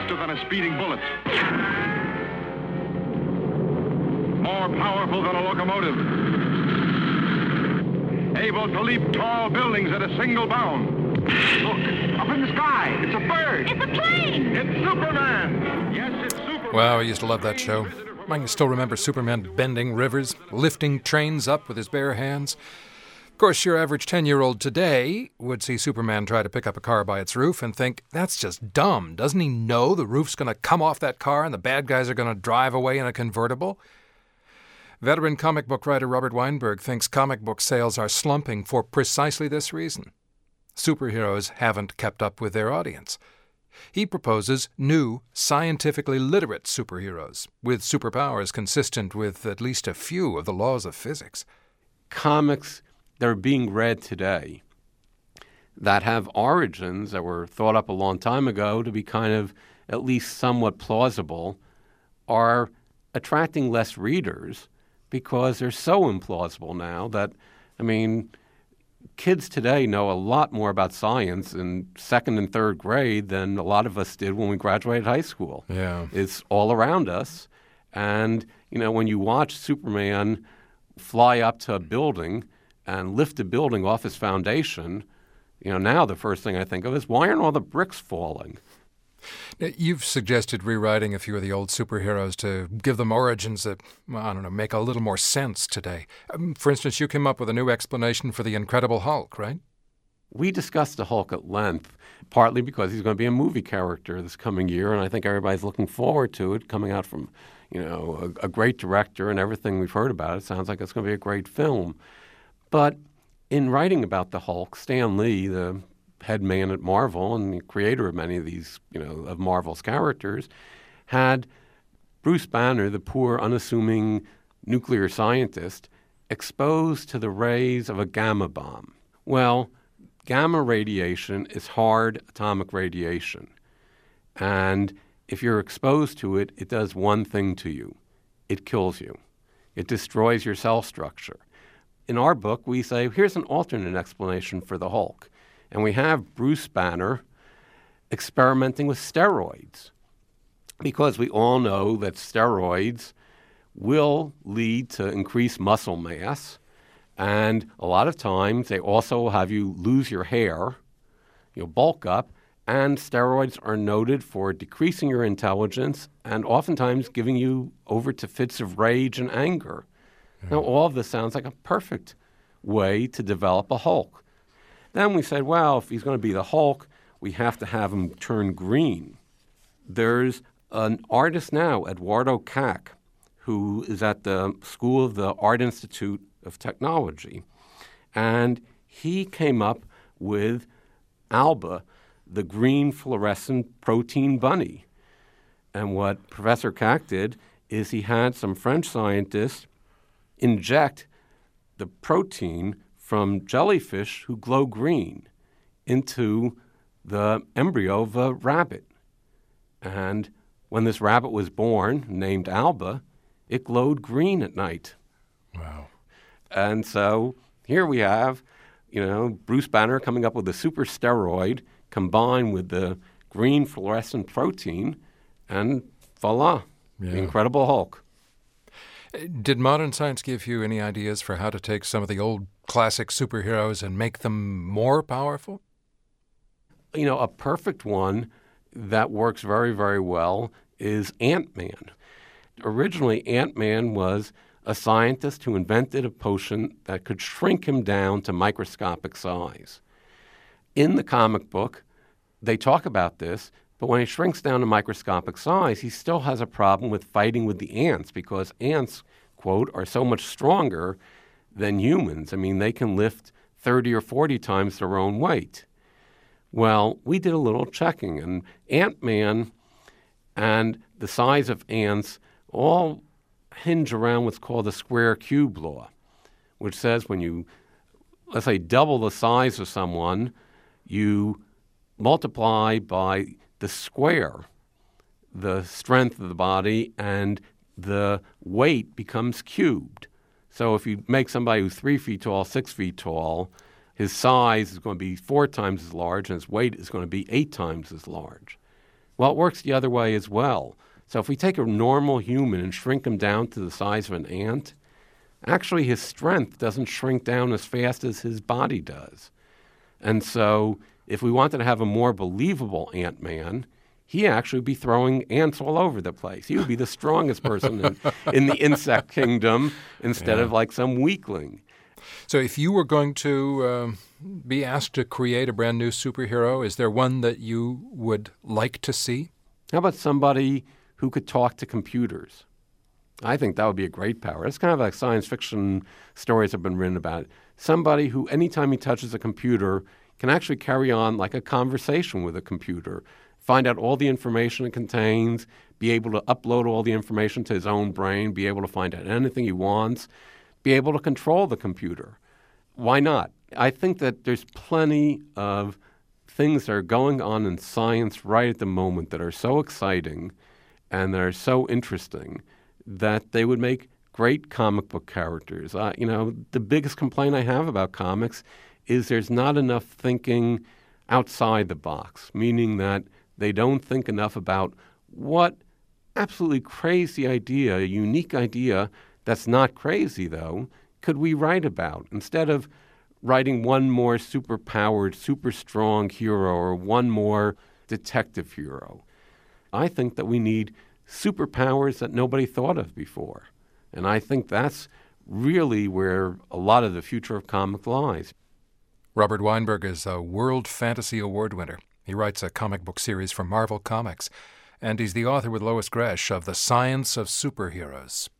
faster than a speeding bullet. More powerful than a locomotive. Able to leap tall buildings at a single bound. Look, up in the sky. It's a bird. It's a plane. It's Superman. Yes, it's Superman. Wow, I used to love that show. I can still remember Superman bending rivers, lifting trains up with his bare hands. Of course, your average 10-year-old today would see Superman try to pick up a car by its roof and think, that's just dumb. Doesn't he know the roof's going to come off that car and the bad guys are going to drive away in a convertible? Veteran comic book writer Robert Weinberg thinks comic book sales are slumping for precisely this reason. Superheroes haven't kept up with their audience. He proposes new, scientifically literate superheroes, with superpowers consistent with at least a few of the laws of physics. Comics that are being read today that have origins that were thought up a long time ago to be kind of at least somewhat plausible are attracting less readers because they're so implausible now that, kids today know a lot more about science in second and third grade than a lot of us did when we graduated high school. Yeah. It's all around us. And, when you watch Superman fly up to a building and lift a building off its foundation, now the first thing I think of is, why aren't all the bricks falling? Now, you've suggested rewriting a few of the old superheroes to give them origins that, make a little more sense today. For instance, you came up with a new explanation for the Incredible Hulk, right? We discussed the Hulk at length, partly because he's going to be a movie character this coming year, and I think everybody's looking forward to it, coming out from, a great director, and everything we've heard about it sounds like it's going to be a great film. But in writing about the Hulk, Stan Lee, the head man at Marvel and the creator of many of these, of Marvel's characters, had Bruce Banner, the poor, unassuming nuclear scientist, exposed to the rays of a gamma bomb. Well, gamma radiation is hard atomic radiation. And if you're exposed to it, it does one thing to you. It kills you. It destroys your cell structure. In our book, we say, here's an alternate explanation for the Hulk. And we have Bruce Banner experimenting with steroids because we all know that steroids will lead to increased muscle mass. And a lot of times they also have you lose your hair, bulk up, and steroids are noted for decreasing your intelligence and oftentimes giving you over to fits of rage and anger. Now, all of this sounds like a perfect way to develop a Hulk. Then we said, well, if he's going to be the Hulk, we have to have him turn green. There's an artist now, Eduardo Kac, who is at the School of the Art Institute of Technology. And he came up with Alba, the green fluorescent protein bunny. And what Professor Kac did is he had some French scientists inject the protein from jellyfish who glow green into the embryo of a rabbit. And when this rabbit was born, named Alba, it glowed green at night. Wow. And so here we have, Bruce Banner coming up with a super steroid combined with the green fluorescent protein, and voila, the Incredible Hulk. Did modern science give you any ideas for how to take some of the old classic superheroes and make them more powerful? A perfect one that works very, very well is Ant-Man. Originally, Ant-Man was a scientist who invented a potion that could shrink him down to microscopic size. In the comic book, they talk about this, but when he shrinks down to microscopic size, he still has a problem with fighting with the ants because ants, quote, are so much stronger than humans. They can lift 30 or 40 times their own weight. Well, we did a little checking, and Ant-Man and the size of ants all hinge around what's called the square cube law, which says when you, let's say, double the size of someone, you multiply by the square, the strength of the body, and the weight becomes cubed. So if you make somebody who's 3 feet tall, 6 feet tall, his size is going to be 4 times as large, and his weight is going to be 8 times as large. Well, it works the other way as well. So if we take a normal human and shrink him down to the size of an ant, actually his strength doesn't shrink down as fast as his body does. And so if we wanted to have a more believable Ant-Man, he actually would be throwing ants all over the place. He would be the strongest person in the insect kingdom instead of like some weakling. So if you were going to be asked to create a brand new superhero, is there one that you would like to see? How about somebody who could talk to computers? I think that would be a great power. It's kind of like science fiction stories have been written about it. Somebody who, anytime he touches a computer, can actually carry on like a conversation with a computer, find out all the information it contains, be able to upload all the information to his own brain, be able to find out anything he wants, be able to control the computer. Why not? I think that there's plenty of things that are going on in science right at the moment that are so exciting and that are so interesting that they would make great comic book characters. The biggest complaint I have about comics is there's not enough thinking outside the box, meaning that they don't think enough about what absolutely crazy idea, a unique idea that's not crazy, though, could we write about? Instead of writing one more super-powered, super-strong hero or one more detective hero, I think that we need superpowers that nobody thought of before. And I think that's really where a lot of the future of comic lies. Robert Weinberg is a World Fantasy Award winner. He writes a comic book series for Marvel Comics, and he's the author with Lois Gresh of The Science of Superheroes.